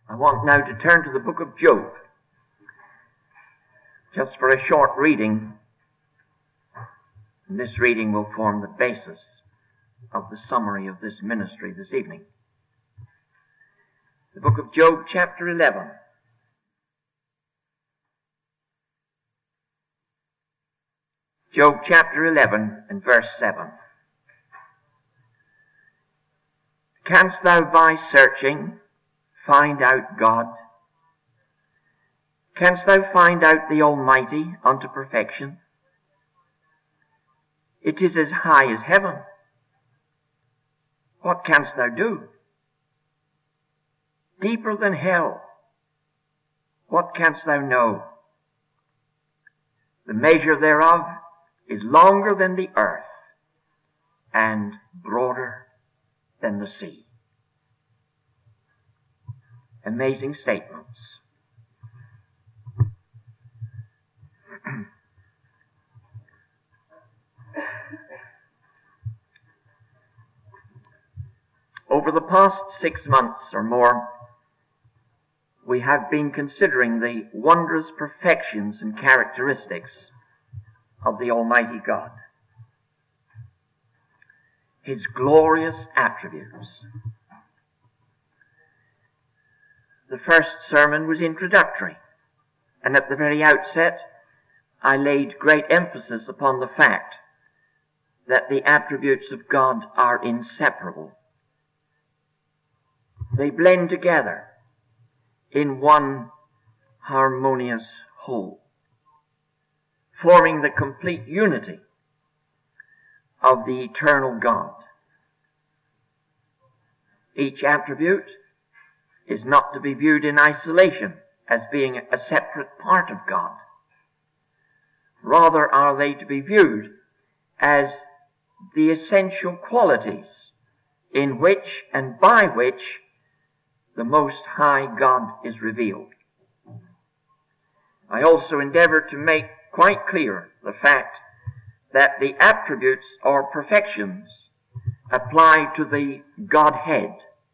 I want now to turn to the book of Job, just for a short reading. And this reading will form the basis of the summary of this ministry this evening. The book of Job, chapter 11. Job chapter 11 and verse 7. Canst thou by searching find out God? Canst thou find out the Almighty unto perfection? It is as high as heaven. What canst thou do? Deeper than hell. What canst thou know? The measure thereof is longer than the earth, and broader than the sea. Amazing statements. Over the past 6 months or more, we have been considering the wondrous perfections and characteristics of the Almighty God. His glorious attributes. The first sermon was introductory, and at the very outset I laid great emphasis upon the fact that the attributes of God are inseparable. They blend together in one harmonious whole, forming the complete unity of the eternal God. Each attribute is not to be viewed in isolation as being a separate part of God. Rather are they to be viewed as the essential qualities in which and by which the Most High God is revealed. I also endeavor to make quite clear the fact that the attributes or perfections apply to the Godhead,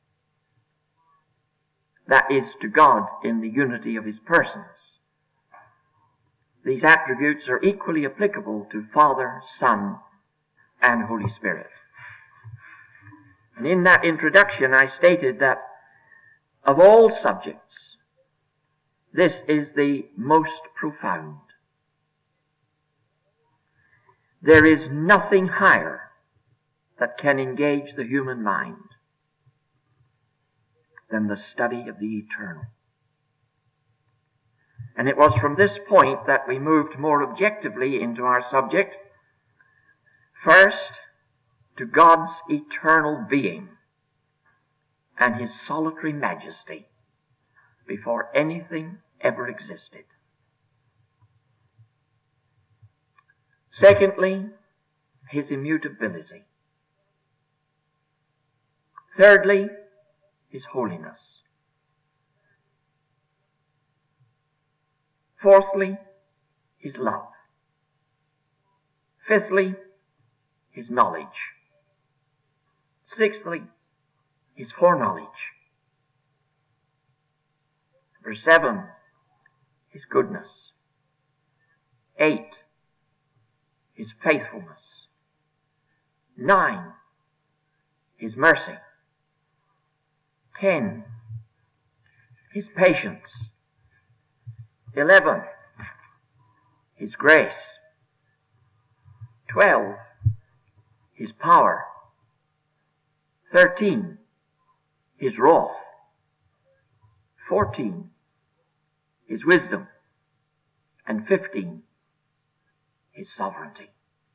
that is, to God in the unity of His persons. These attributes are equally applicable to Father, Son, and Holy Spirit. And in that introduction I stated that of all subjects, this is the most profound. There is nothing higher that can engage the human mind than the study of the eternal. And it was from this point that we moved more objectively into our subject. First, to God's eternal being and His solitary majesty before anything ever existed. Secondly, His immutability. Thirdly, His holiness. Fourthly, His love. Fifthly, His knowledge. Sixthly, His foreknowledge. Verse 7, His goodness. 8, His faithfulness. 9, His mercy. 10, His patience. 11, His grace. 12, His power. 13, His wrath. 14, His wisdom. And 15, His sovereignty.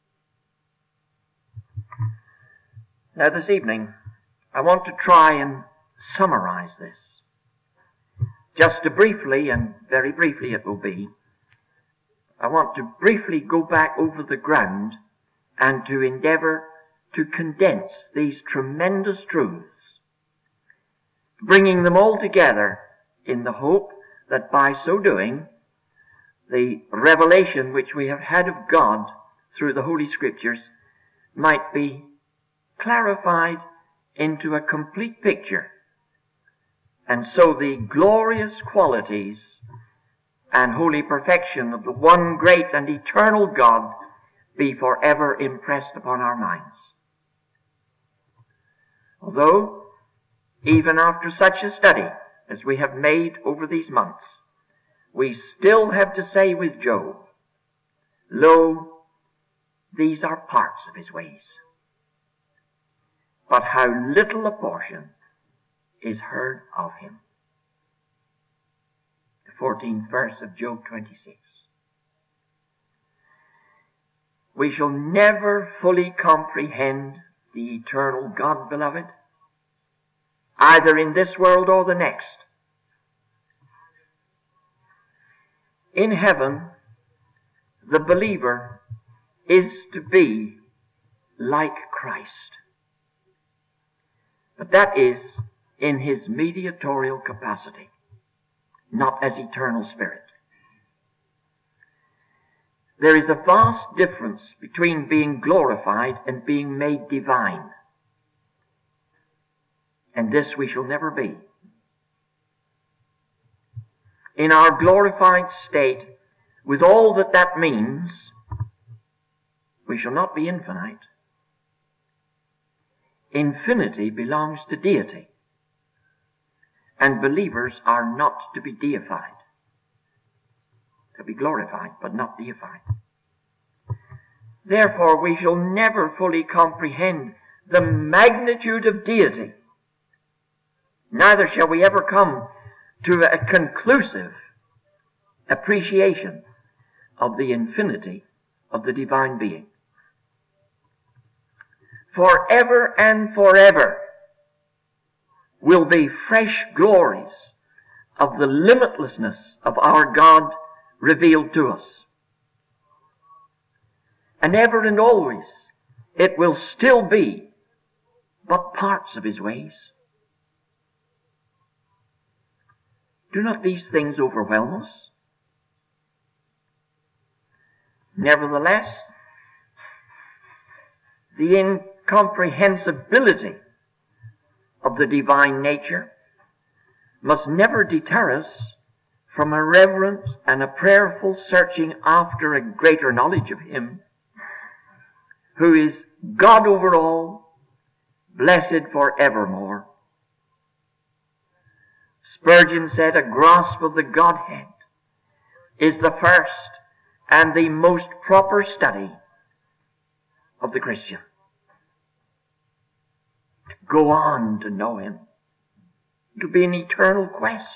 Now this evening, I want to try and summarize this. Just to briefly, and very briefly it will be, I want to briefly go back over the ground and to endeavor to condense these tremendous truths, bringing them all together in the hope that by so doing, the revelation which we have had of God through the Holy Scriptures might be clarified into a complete picture And so the glorious qualities and holy perfection of the one great and eternal God be forever impressed upon our minds. Although, even after such a study as we have made over these months, we still have to say with Job, "Lo, these are parts of his ways. But how little a portion is heard of him." The 14th verse of Job 26. We shall never fully comprehend the eternal God, beloved, either in this world or the next. In heaven, the believer is to be like Christ. But that is in his mediatorial capacity, not as eternal spirit. There is a vast difference between being glorified and being made divine. And this we shall never be. In our glorified state, with all that that means, we shall not be infinite. Infinity belongs to deity, and believers are not to be deified. To be glorified, but not deified. Therefore, we shall never fully comprehend the magnitude of deity. Neither shall we ever come to a conclusive appreciation of the infinity of the divine being. Forever and forever will be fresh glories of the limitlessness of our God revealed to us. And ever and always it will still be but parts of his ways. Do not these things overwhelm us? Nevertheless, the incomprehensibility of the divine nature must never deter us from a reverent and a prayerful searching after a greater knowledge of him, who is God over all, blessed for evermore. Spurgeon said, "A grasp of the Godhead is the first and the most proper study of the Christian." To go on to know him. It will be an eternal quest.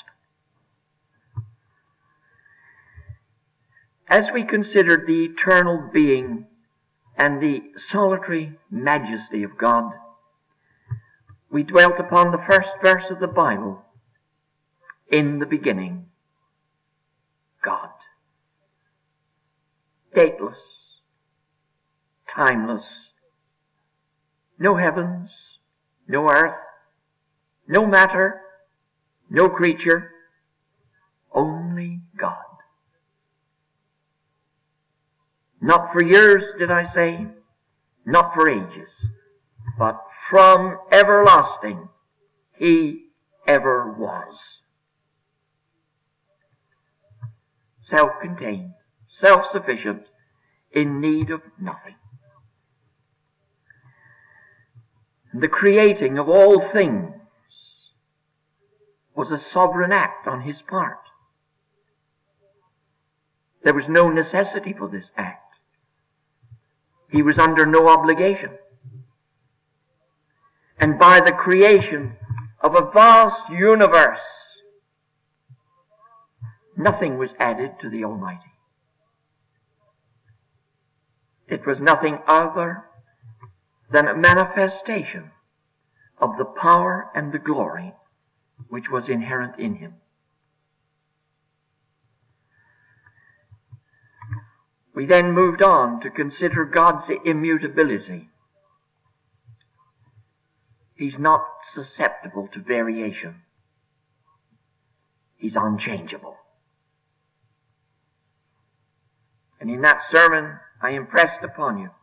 As we considered the eternal being and the solitary majesty of God, we dwelt upon the first verse of the Bible. In the beginning, God. Dateless, timeless, no heavens, no earth, no matter, no creature, only God. Not for years, did I say? Not for ages, but from everlasting he ever was. Self-contained, self-sufficient, in need of nothing. The creating of all things was a sovereign act on his part. There was no necessity for this act. He was under no obligation. And by the creation of a vast universe, nothing was added to the Almighty. It was nothing other than a manifestation of the power and the glory which was inherent in him. We then moved on to consider God's immutability. He's not susceptible to variation. He's unchangeable. And in that sermon, I impressed upon you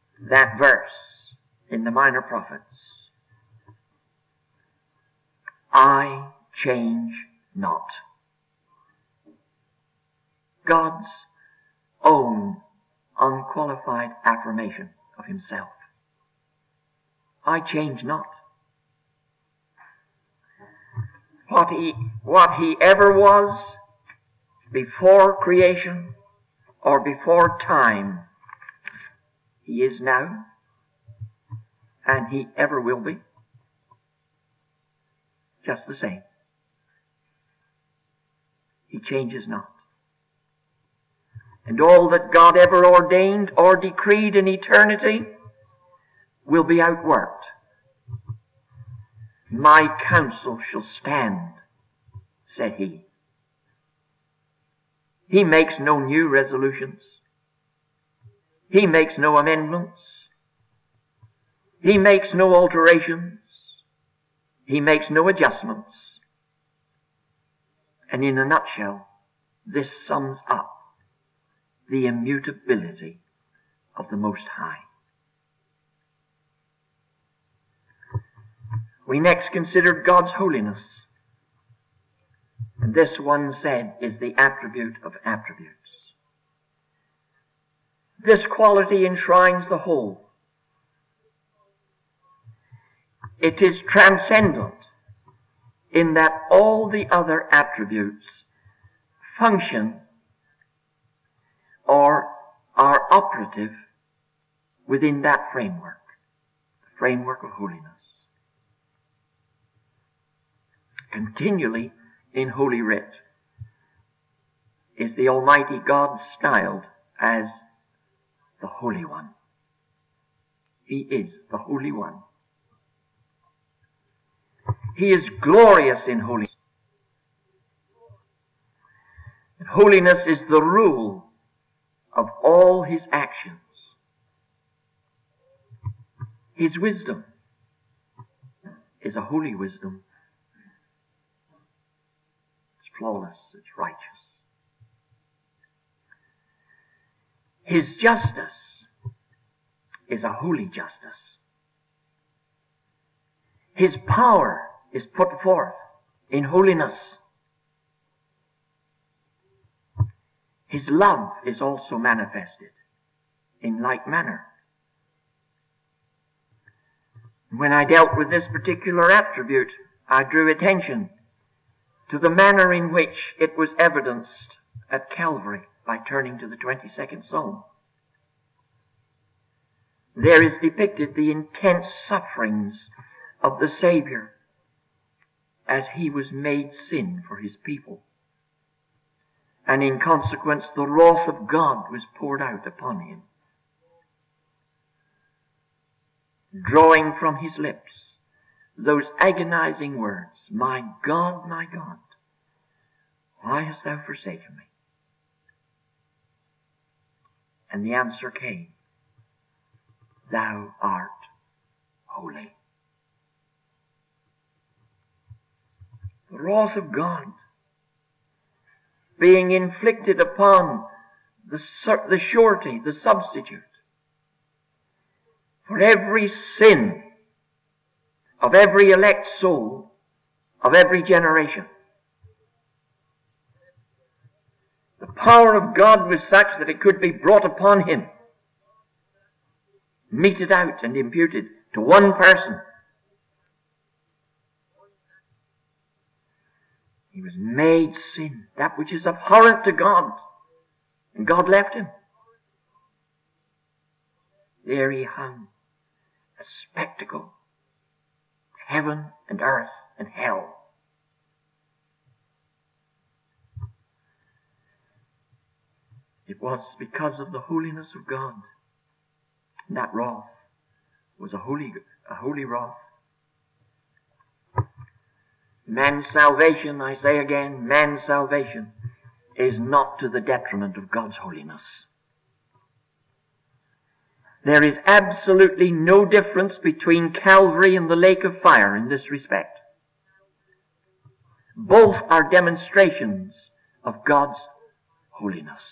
that verse in the Minor Prophets. I change not. God's own unqualified affirmation of himself. I change not. What he ever was before creation or before time, he is now, and he ever will be. Just the same. He changes not. And all that God ever ordained or decreed in eternity will be outworked. My counsel shall stand, said he. He makes no new resolutions. He makes no amendments. He makes no alterations. He makes no adjustments. And in a nutshell, this sums up the immutability of the Most High. We next considered God's holiness. And this, one said, is the attribute of attributes. This quality enshrines the whole. It is transcendent in that all the other attributes function or are operative within that framework, the framework of holiness. Continually in Holy Writ is the Almighty God styled as the Holy One. He is the Holy One. He is glorious in holiness. And holiness is the rule of all his actions. His wisdom is a holy wisdom. It's flawless, it's righteous. His justice is a holy justice. His power is put forth in holiness. His love is also manifested in like manner. When I dealt with this particular attribute, I drew attention to the manner in which it was evidenced at Calvary by turning to the 22nd Psalm. There is depicted the intense sufferings of the Savior as he was made sin for his people. And in consequence, the wrath of God was poured out upon him, drawing from his lips those agonizing words, my God, why hast thou forsaken me? And the answer came, thou art holy. The wrath of God being inflicted upon the surety, the substitute, for every sin of every elect soul of every generation. The power of God was such that it could be brought upon him, meted out and imputed to one person. He was made sin, that which is abhorrent to God. And God left him. There he hung, a spectacle to heaven and earth and hell. It was because of the holiness of God. And that wrath was a holy wrath. Man's salvation, I say again, man's salvation is not to the detriment of God's holiness. There is absolutely no difference between Calvary and the lake of fire in this respect. Both are demonstrations of God's holiness.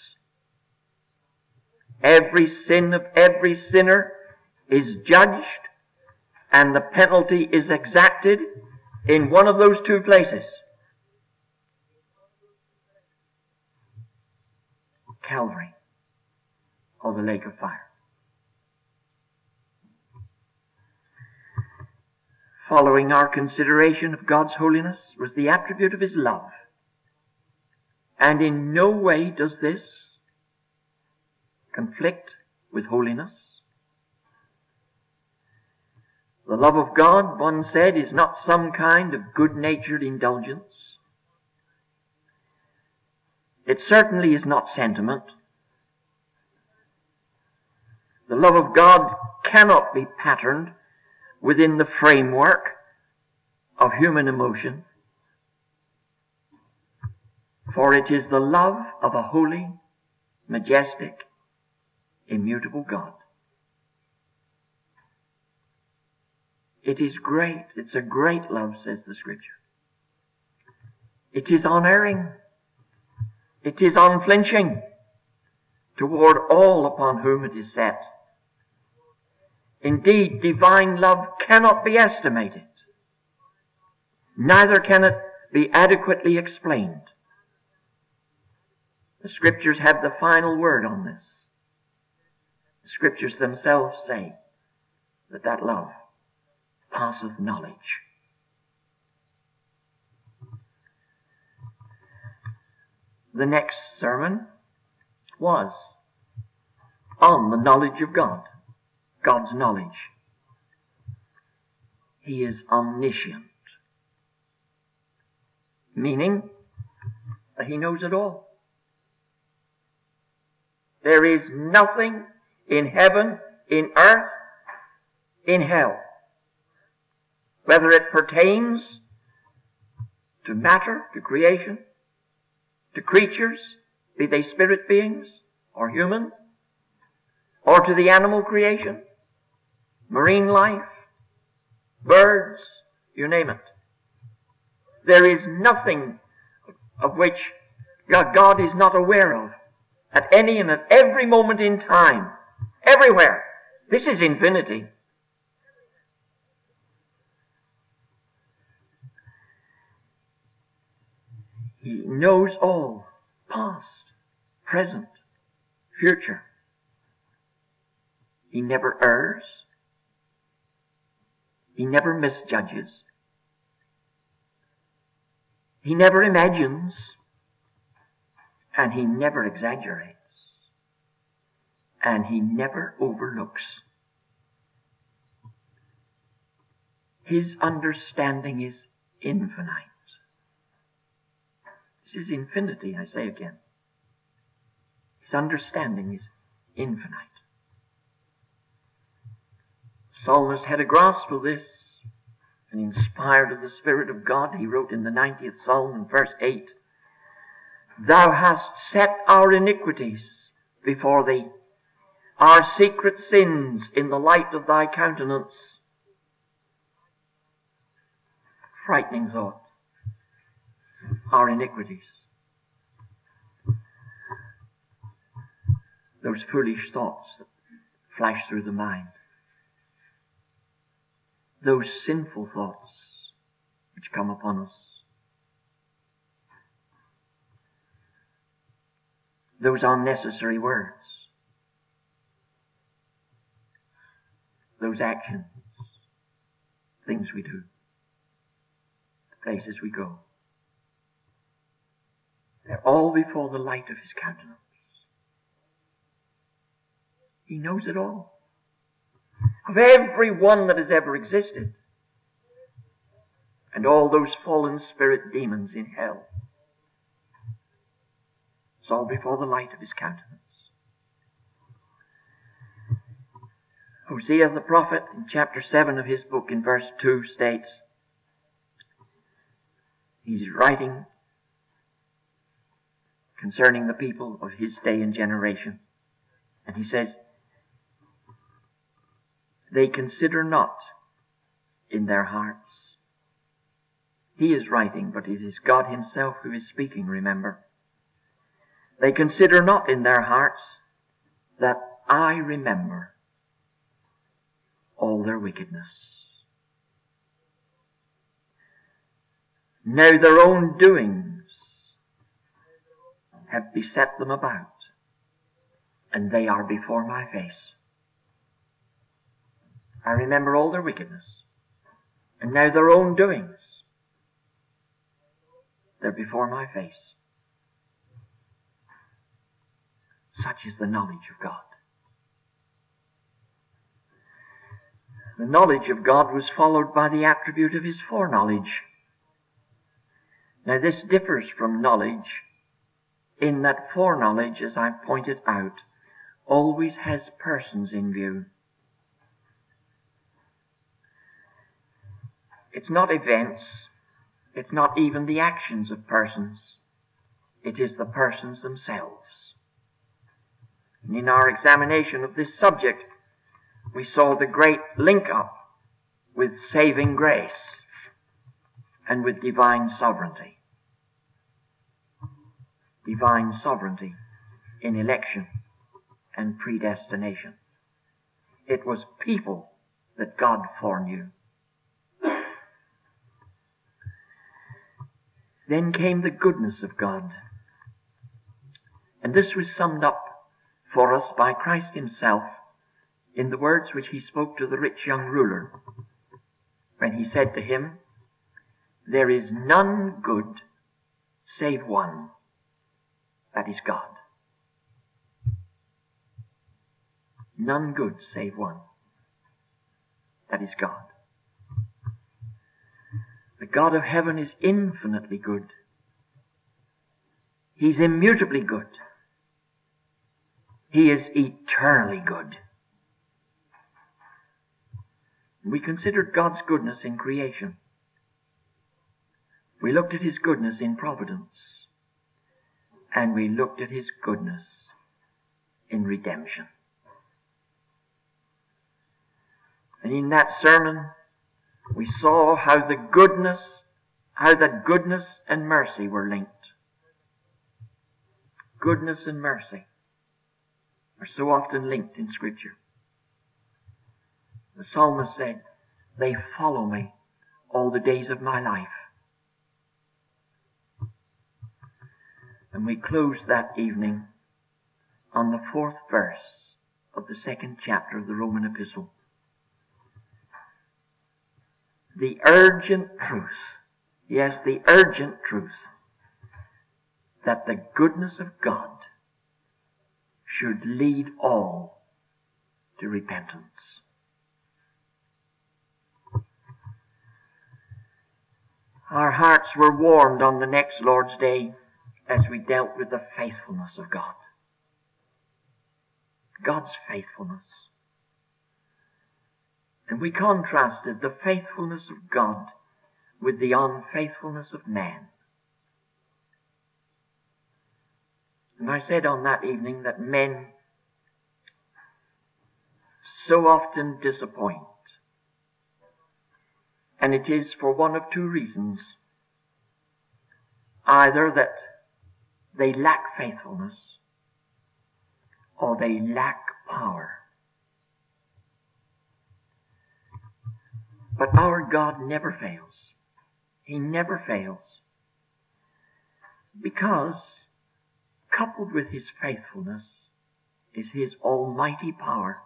Every sin of every sinner is judged, and the penalty is exacted in one of those two places. Calvary or the lake of fire. Following our consideration of God's holiness was the attribute of His love. And in no way does this conflict with holiness. The love of God, one said, is not some kind of good-natured indulgence. It certainly is not sentiment. The love of God cannot be patterned within the framework of human emotion, for it is the love of a holy, majestic, immutable God. It is great. It's a great love, says the Scripture. It is unerring. It is unflinching toward all upon whom it is set. Indeed, divine love cannot be estimated. Neither can it be adequately explained. The Scriptures have the final word on this. The Scriptures themselves say that love passeth knowledge. The next sermon was on the knowledge of God. God's knowledge. He is omniscient. Meaning that He knows it all. There is nothing in heaven, in earth, in hell, whether it pertains to matter, to creation, to creatures, be they spirit beings or human, or to the animal creation, marine life, birds, you name it. There is nothing of which God is not aware of at any and at every moment in time, everywhere. This is infinity. He knows all, past, present, future. He never errs. He never misjudges. He never imagines. And He never exaggerates. And He never overlooks. His understanding is infinite. This is infinity, I say again. His understanding is infinite. Psalmist had a grasp of this, and inspired of the Spirit of God, he wrote in the 90th Psalm in verse 8, Thou hast set our iniquities before Thee, our secret sins in the light of Thy countenance. Frightening thought. Our iniquities. Those foolish thoughts that flash through the mind. Those sinful thoughts which come upon us. Those unnecessary words. Those actions. Things we do. The places we go. They're all before the light of His countenance. He knows it all. Of every one that has ever existed. And all those fallen spirit demons in hell. It's all before the light of His countenance. Hosea the prophet in chapter 7 of his book in verse 2 states, he's writing concerning the people of his day and generation. And he says, they consider not in their hearts. He is writing, but it is God Himself who is speaking, remember. They consider not in their hearts that I remember all their wickedness. Now their own doings have beset them about, and they are before my face. I remember all their wickedness, and now their own doings, they're before my face. Such is the knowledge of God. The knowledge of God was followed by the attribute of his foreknowledge. Now this differs from knowledge in that foreknowledge, as I've pointed out, always has persons in view. It's not events, it's not even the actions of persons, it is the persons themselves. And in our examination of this subject, we saw the great link-up with saving grace and with divine sovereignty. Divine sovereignty in election and predestination. It was people that God foreknew. Then came the goodness of God. And this was summed up for us by Christ himself in the words which he spoke to the rich young ruler when he said to him, "There is none good save one, that is God." None good save one, that is God. The God of heaven is infinitely good. He's immutably good. He is eternally good. We considered God's goodness in creation. We looked at his goodness in providence. And we looked at his goodness in redemption. And in that sermon, we saw how that goodness and mercy were linked. Goodness and mercy are so often linked in Scripture. The psalmist said, "They follow me all the days of my life." And we closed that evening on the 4th verse of the 2nd chapter of the Roman epistle. The urgent truth, yes, the urgent truth, that the goodness of God should lead all to repentance. Our hearts were warmed on the next Lord's Day as we dealt with the faithfulness of God. God's faithfulness. And we contrasted the faithfulness of God with the unfaithfulness of man. And I said on that evening that men so often disappoint. And it is for one of two reasons. Either that they lack faithfulness, or they lack power. But our God never fails. He never fails. Because coupled with his faithfulness is his almighty power.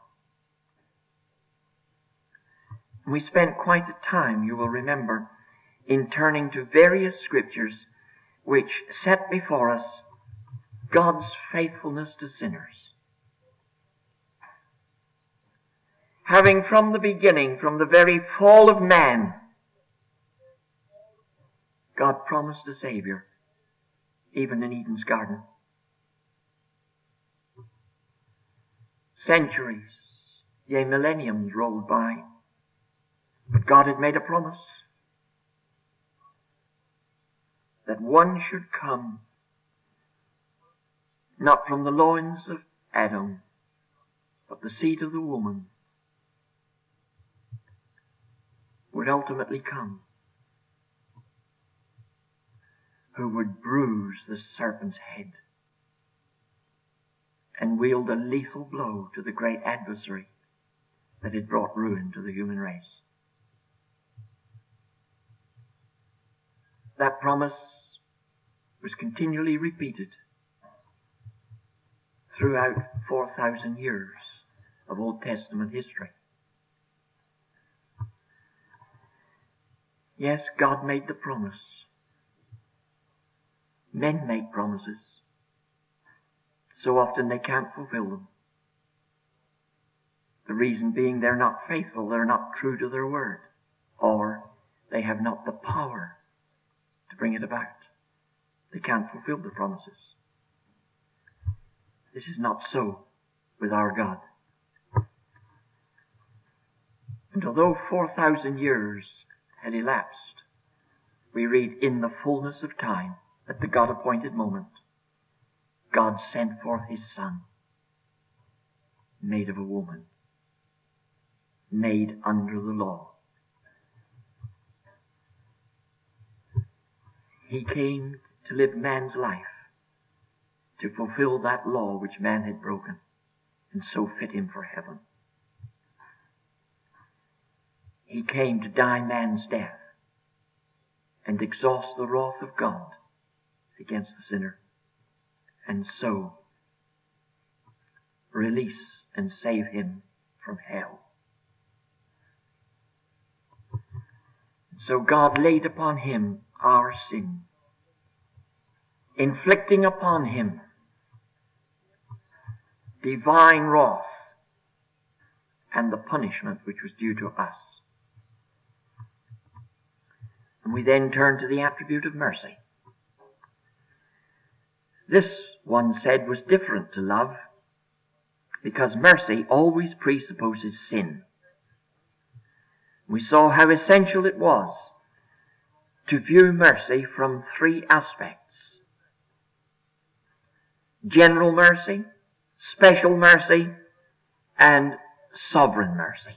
We spent quite a time, you will remember, in turning to various scriptures which set before us God's faithfulness to sinners. Having from the beginning, from the very fall of man, God promised a Savior, even in Eden's garden. Centuries, yea, millenniums rolled by, but God had made a promise that one should come, not from the loins of Adam, but the seed of the woman, would ultimately come, who would bruise the serpent's head and wield a lethal blow to the great adversary that had brought ruin to the human race. that promise was continually repeated throughout 4,000 years of Old Testament history. Yes, God made the promise. Men make promises. So often they can't fulfill them. The reason being they're not faithful, they're not true to their word, or they have not the power to bring it about. They can't fulfill the promises. This is not so with our God. And although 4,000 years had elapsed, we read, in the fullness of time, at the God-appointed moment, God sent forth His Son, made of a woman, made under the law. He came to live man's life, to fulfill that law which man had broken, and so fit him for heaven. He came to die man's death and exhaust the wrath of God against the sinner, and so release and save him from hell. So God laid upon Him our sin, inflicting upon Him divine wrath and the punishment which was due to us. And we then turn to the attribute of mercy. This, one said, was different to love, because mercy always presupposes sin. We saw how essential it was to view mercy from three aspects: general mercy, special mercy, and sovereign mercy.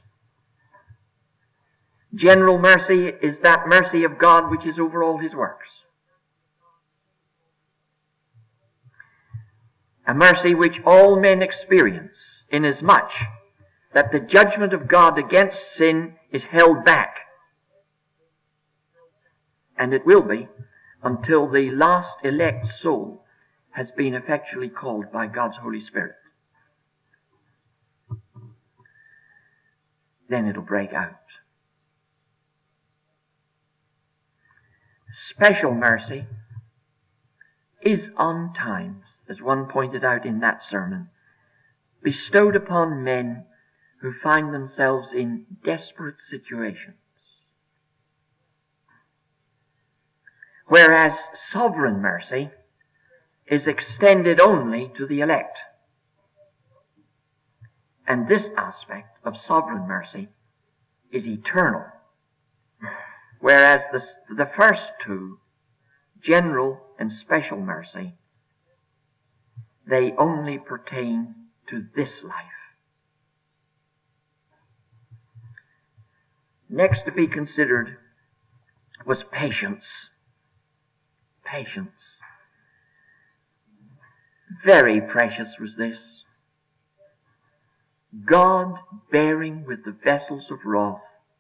General mercy is that mercy of God which is over all His works. A mercy which all men experience, inasmuch that the judgment of God against sin is held back. And it will be until the last elect soul has been effectually called by God's Holy Spirit. Then it'll break out. Special mercy is on times, as one pointed out in that sermon, bestowed upon men who find themselves in desperate situations. Whereas sovereign mercy is extended only to the elect. And this aspect of sovereign mercy is eternal. Whereas the first two, general and special mercy, they only pertain to this life. Next to be considered was patience. Patience. Very precious was this. God bearing with the vessels of wrath,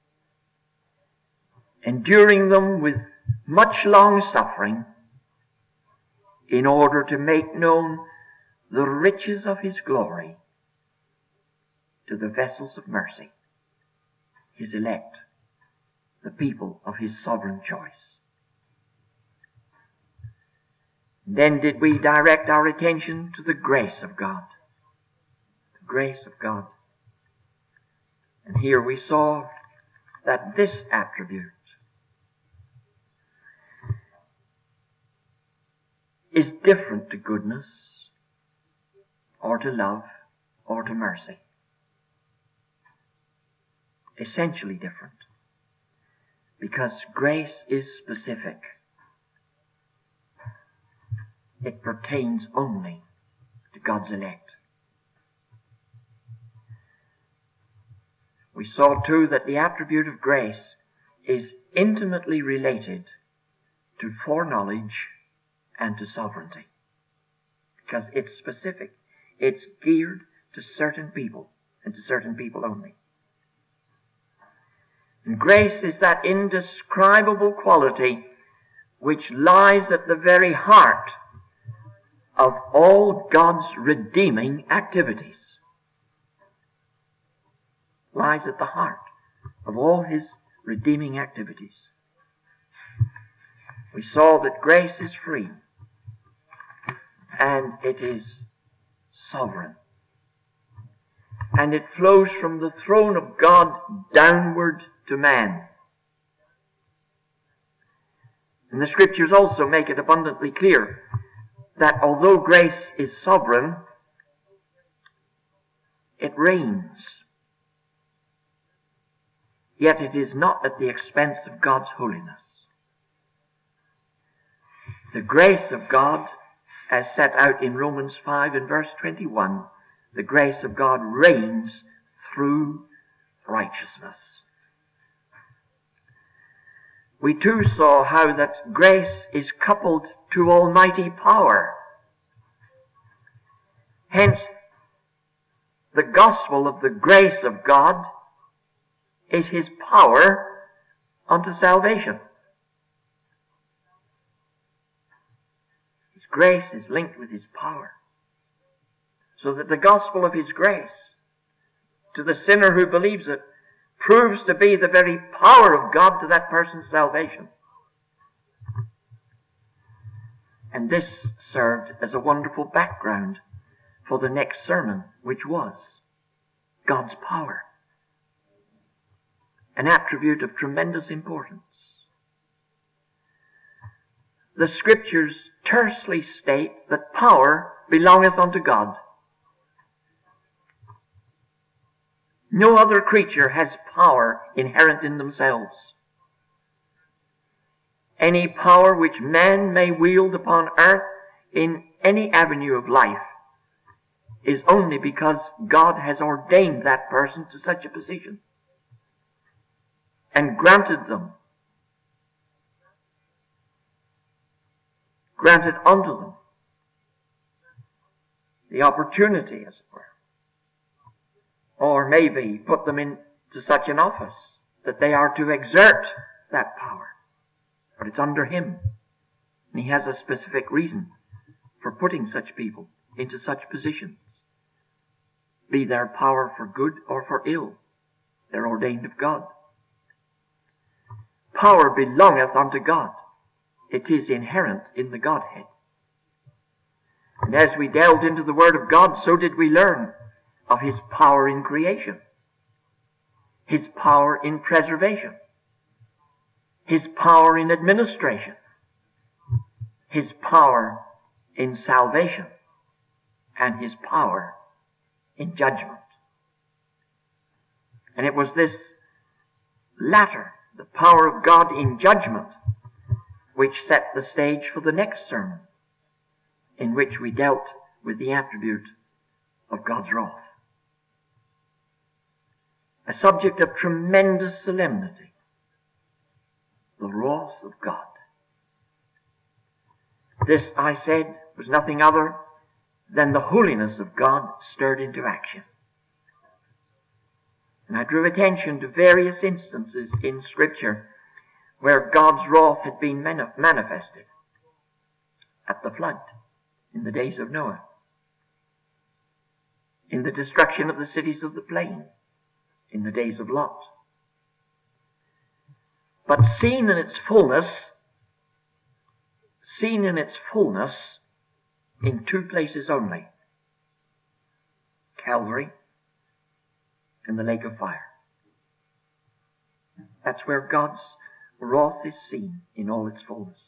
enduring them with much long suffering, in order to make known the riches of His glory to the vessels of mercy, His elect, the people of His sovereign choice. Then did we direct our attention to the grace of God. The grace of God. And here we saw that this attribute is different to goodness, or to love, or to mercy. Essentially different. Because grace is specific. It pertains only to God's elect. We saw too that the attribute of grace is intimately related to foreknowledge and to sovereignty. Because it's specific. It's geared to certain people, and to certain people only. And grace is that indescribable quality which lies at the very heart of all God's redeeming activities. Lies at the heart of all His redeeming activities. We saw that grace is free and it is sovereign. And it flows from the throne of God downward to man. And the Scriptures also make it abundantly clear that although grace is sovereign, it reigns. Yet it is not at the expense of God's holiness. The grace of God, as set out in Romans 5 and verse 21, the grace of God reigns through righteousness. We too saw how that grace is coupled to almighty power. Hence, the gospel of the grace of God is His power unto salvation. His grace is linked with His power. So that the gospel of His grace, to the sinner who believes it, proves to be the very power of God to that person's salvation. And this served as a wonderful background for the next sermon, which was God's power. An attribute of tremendous importance. The Scriptures tersely state that power belongeth unto God. No other creature has power inherent in themselves. Any power which man may wield upon earth in any avenue of life is only because God has ordained that person to such a position and granted unto them the opportunity, as it were. Or maybe put them into such an office that they are to exert that power. But it's under Him. And He has a specific reason for putting such people into such positions. Be their power for good or for ill. They're ordained of God. Power belongeth unto God. It is inherent in the Godhead. And as we delved into the Word of God, so did we learn of His power in creation, His power in preservation, His power in administration, His power in salvation, and His power in judgment. And it was this latter, the power of God in judgment, which set the stage for the next sermon, in which we dealt with the attribute of God's wrath. A subject of tremendous solemnity. The wrath of God. This, I said, was nothing other than the holiness of God stirred into action. And I drew attention to various instances in Scripture where God's wrath had been manifested. At the flood, in the days of Noah. In the destruction of the cities of the plain, in the days of Lot. But seen in its fullness in two places only. Calvary and the lake of fire. That's where God's wrath is seen in all its fullness.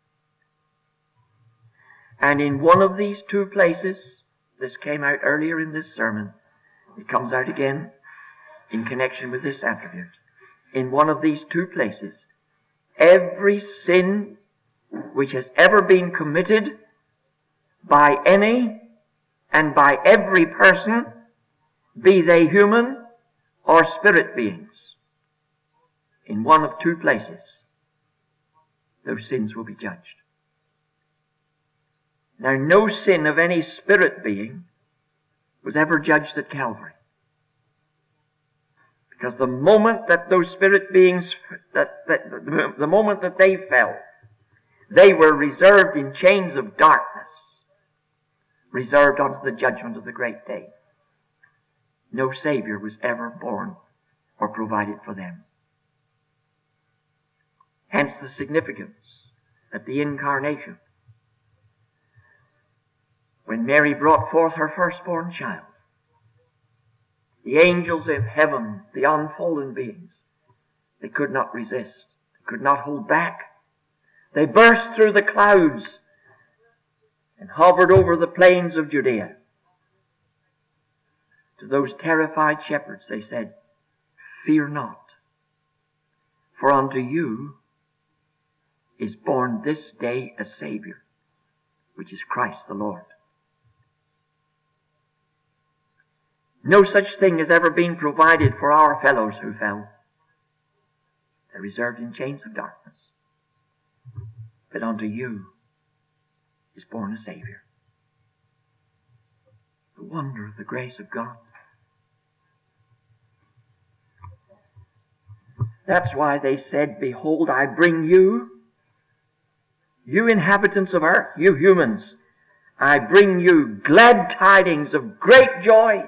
And in one of these two places, this came out earlier in this sermon, it comes out again in connection with this attribute. In one of these two places, every sin which has ever been committed by any and by every person, be they human or spirit beings, in one of two places, those sins will be judged. Now, no sin of any spirit being was ever judged at Calvary. Because the moment that those spirit beings, the moment that they fell, They were reserved in chains of darkness, reserved unto the judgment of the great day. No Savior was ever born or provided for them. Hence the significance at the incarnation, when Mary brought forth her firstborn child. The angels of heaven, the unfallen beings, they could not resist, they could not hold back. They burst through the clouds and hovered over the plains of Judea. To those terrified shepherds they said, "Fear not, for unto you is born this day a Savior, which is Christ the Lord." No such thing has ever been provided for our fellows who fell. They're reserved in chains of darkness. But unto you is born a Savior. The wonder of the grace of God. That's why they said, "Behold, I bring you, you inhabitants of earth, you humans, I bring you glad tidings of great joy.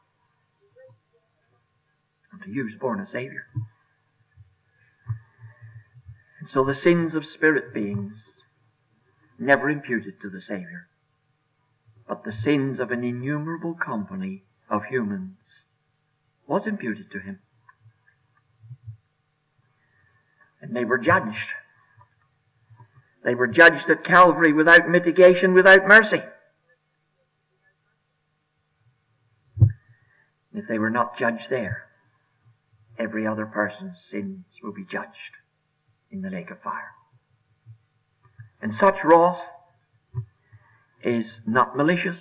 Unto you is born a Savior." And so the sins of spirit beings never imputed to the Savior, but the sins of an innumerable company of humans was imputed to him. And they were judged. They were judged at Calvary without mitigation, without mercy. If they were not judged there, every other person's sins will be judged in the lake of fire. And such wrath is not malicious.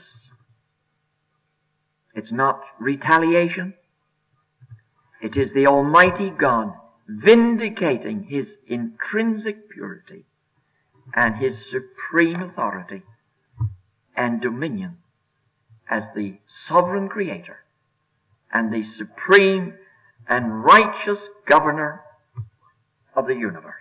It's not retaliation. It is the Almighty God vindicating His intrinsic purity and His supreme authority and dominion as the sovereign Creator and the supreme and righteous governor of the universe.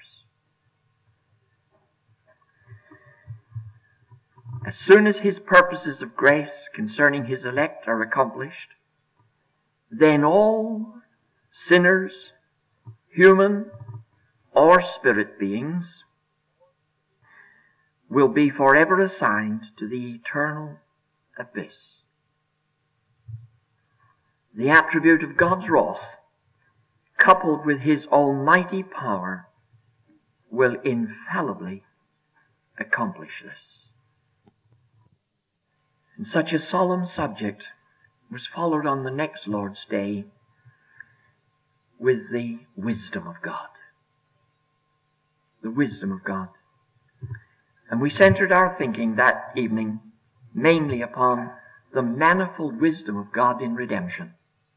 As soon as His purposes of grace concerning His elect are accomplished, then all sinners, human or spirit beings, will be forever assigned to the eternal abyss. The attribute of God's wrath, coupled with His almighty power, will infallibly accomplish this. And such a solemn subject was followed on the next Lord's Day with the wisdom of God. The wisdom of God. And we centered our thinking that evening mainly upon the manifold wisdom of God in redemption.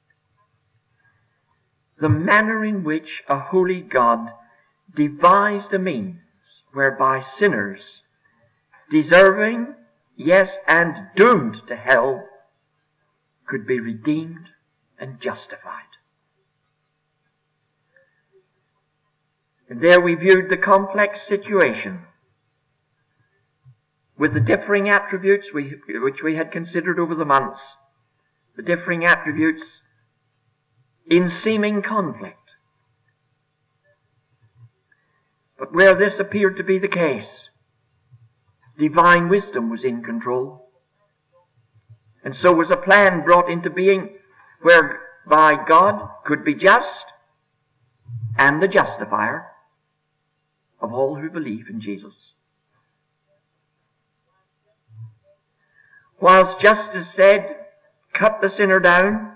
The manner in which a holy God devised a means whereby sinners, deserving, yes, and doomed to hell, could be redeemed and justified. And there we viewed the complex situation with the differing attributes which we had considered over the months, the differing attributes in seeming conflict. But where this appeared to be the case, divine wisdom was in control. And so was a plan brought into being whereby God could be just and the justifier of all who believe in Jesus. Whilst justice said, cut the sinner down,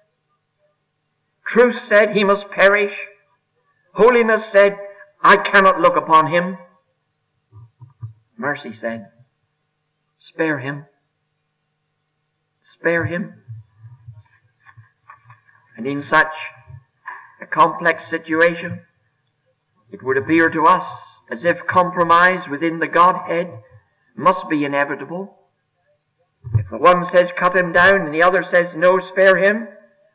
truth said he must perish, holiness said, I cannot look upon him, mercy said, spare him. Spare him. And in such a complex situation, it would appear to us as if compromise within the Godhead must be inevitable. If the one says cut him down and the other says no, spare him,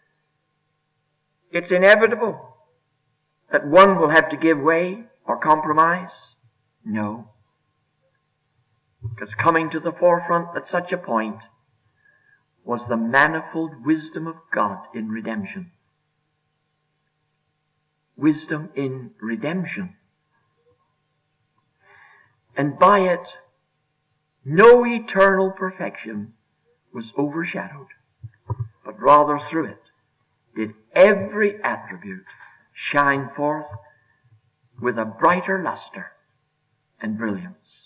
it's inevitable that one will have to give way or compromise. No. because coming to the forefront at such a point was the manifold wisdom of God in redemption. Wisdom in redemption. And by it, no eternal perfection was overshadowed, but rather through it did every attribute shine forth with a brighter luster and brilliance.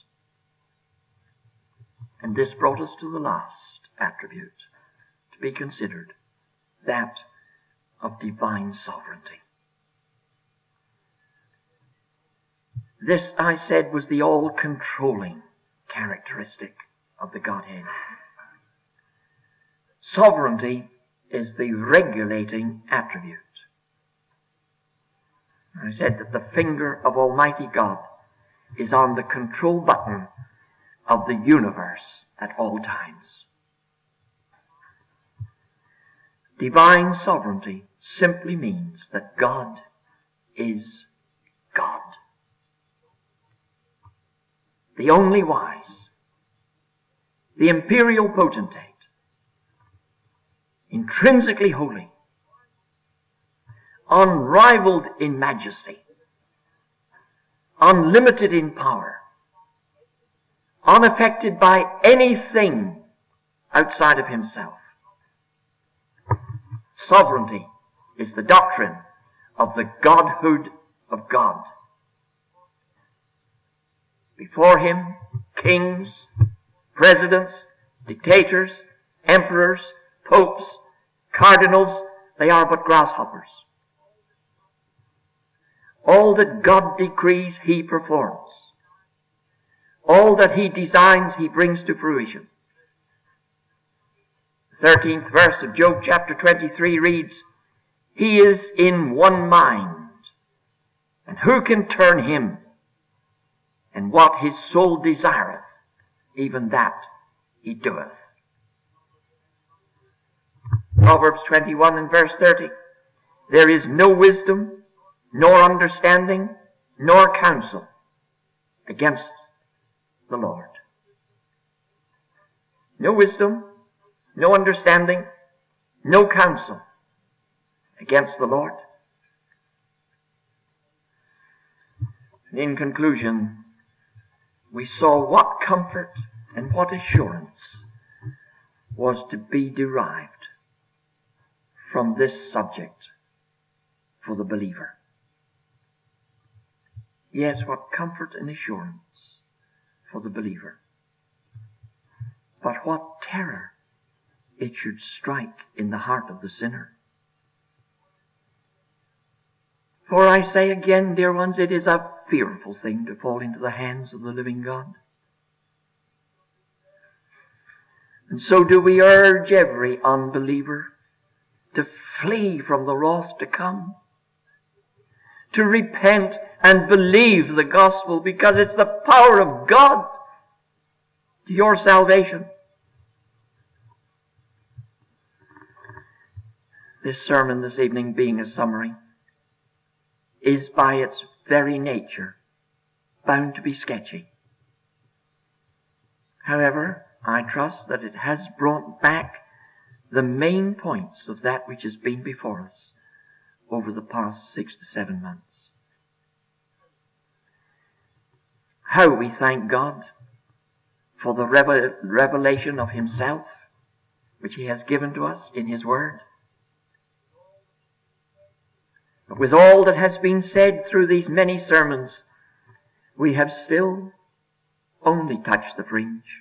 And this brought us to the last attribute to be considered, that of divine sovereignty. This, I said, was the all-controlling characteristic of the Godhead. Sovereignty is the regulating attribute. I said that the finger of Almighty God is on the control button of the universe at all times. Divine sovereignty simply means that God is God. The only wise, the imperial potentate, intrinsically holy, unrivaled in majesty, unlimited in power, unaffected by anything outside of himself. Sovereignty is the doctrine of the Godhood of God. Before him, kings, presidents, dictators, emperors, popes, cardinals, they are but grasshoppers. All that God decrees, he performs. All that he designs, he brings to fruition. The 13th verse of Job chapter 23 reads, "He is in one mind, and who can turn him? And what his soul desireth, even that he doeth." Proverbs 21 and verse 30, "There is no wisdom, nor understanding, nor counsel against the Lord." No wisdom, no understanding, no counsel against the Lord. And in conclusion, we saw what comfort and what assurance was to be derived from this subject for the believer. Yes, what comfort and assurance for the believer. But what terror it should strike in the heart of the sinner. For I say again, dear ones, it is a fearful thing to fall into the hands of the living God. And so do we urge every unbeliever to flee from the wrath to come, to repent and believe the gospel, because it's the power of God to your salvation. This sermon this evening, being a summary, is by its very nature bound to be sketchy. However, I trust that it has brought back the main points of that which has been before us over the past 6 to 7 months. How we thank God for the revelation of himself which he has given to us in his word. But with all that has been said through these many sermons, we have still only touched the fringe.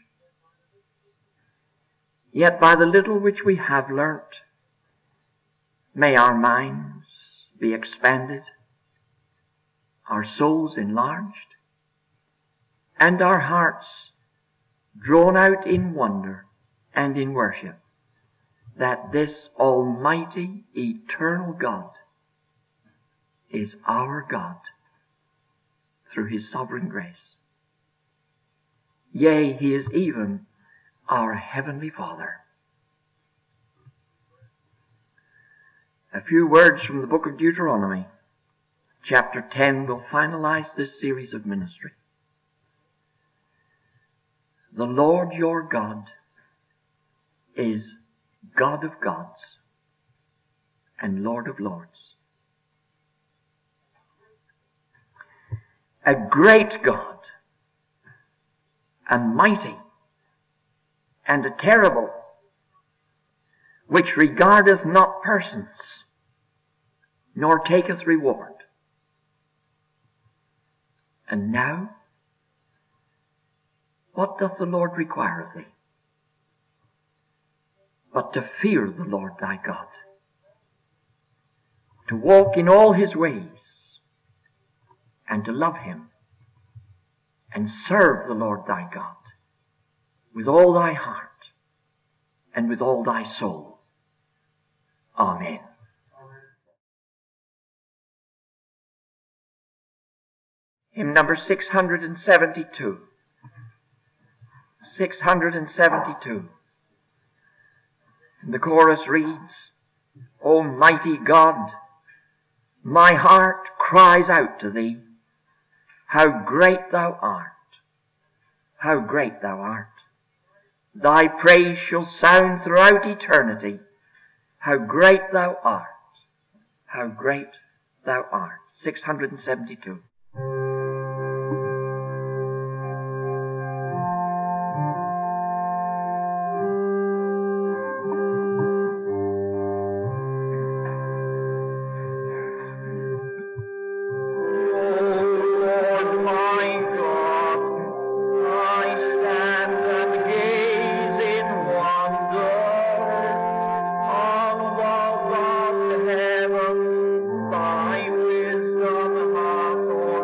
Yet by the little which we have learnt, may our minds be expanded, our souls enlarged, and our hearts drawn out in wonder and in worship, that this almighty, eternal God is our God through his sovereign grace. Yea, he is even our heavenly Father. A few words from the book of Deuteronomy. Chapter 10 will finalize this series of ministry. The Lord your God is God of gods and Lord of lords. A great God, a mighty and a terrible, which regardeth not persons, nor taketh reward. And now, what doth the Lord require of thee? But to fear the Lord thy God, to walk in all his ways, and to love him, and serve the Lord thy God with all thy heart and with all thy soul. Amen. Hymn number 672. 672. And the chorus reads, Almighty God, my heart cries out to thee, how great thou art, how great thou art. Thy praise shall sound throughout eternity, how great thou art, how great thou art. 672. Thy wisdom hath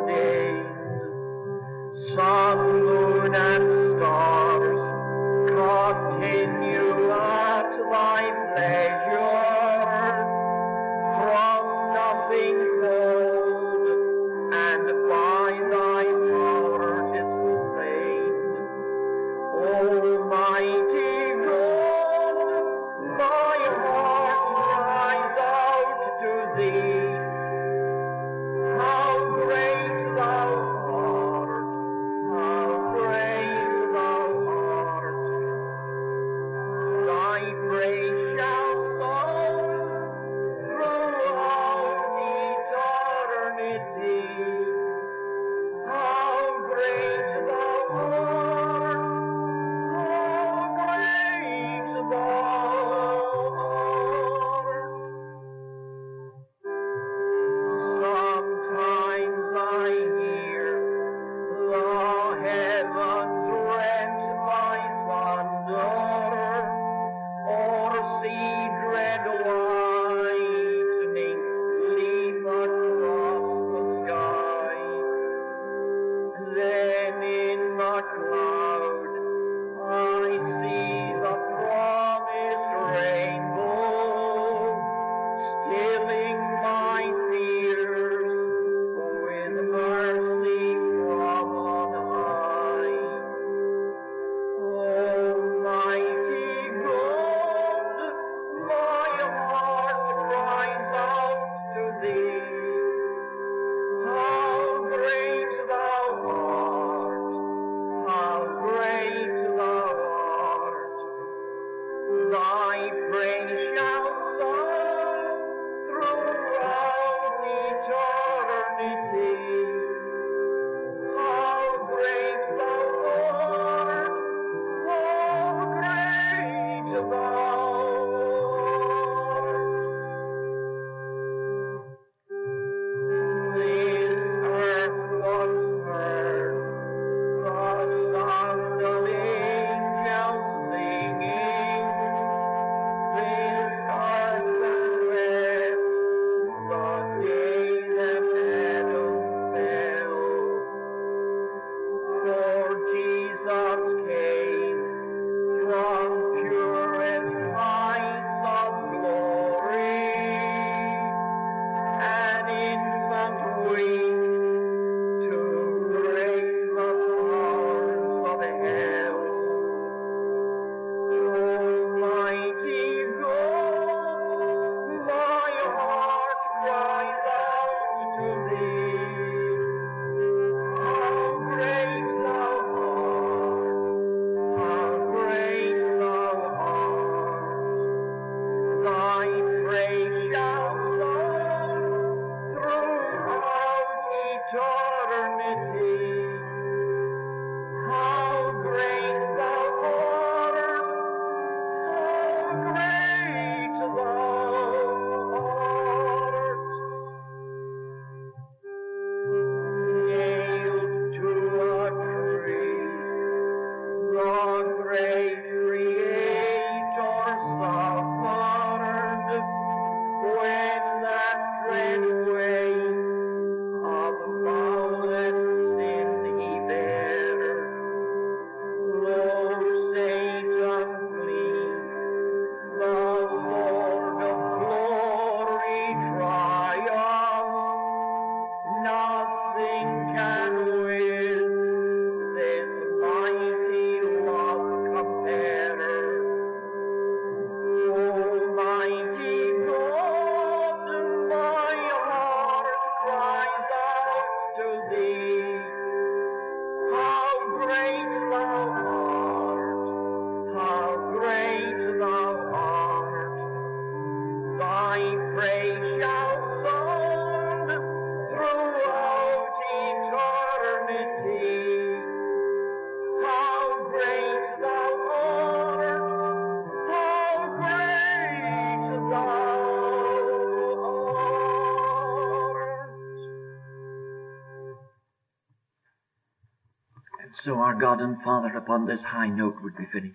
So our God and Father, upon this high note would we finish.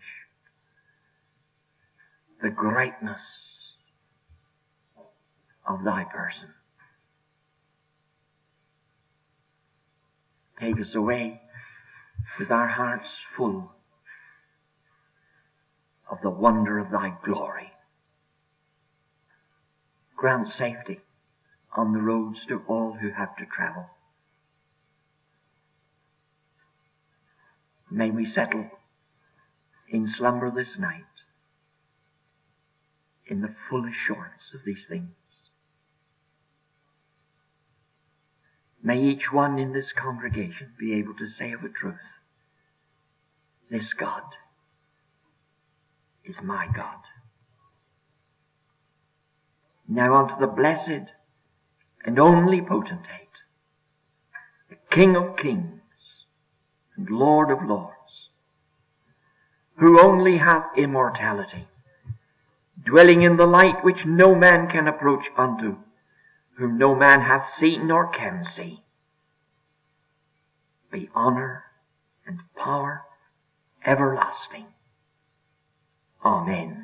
The greatness of thy person. Take us away with our hearts full of the wonder of thy glory. Grant safety on the roads to all who have to travel. May we settle in slumber this night in the full assurance of these things. May each one in this congregation be able to say of a truth, this God is my God. Now unto the blessed and only potentate, the King of kings and Lord of lords, who only hath immortality, dwelling in the light which no man can approach unto, whom no man hath seen nor can see, be honor and power everlasting. Amen.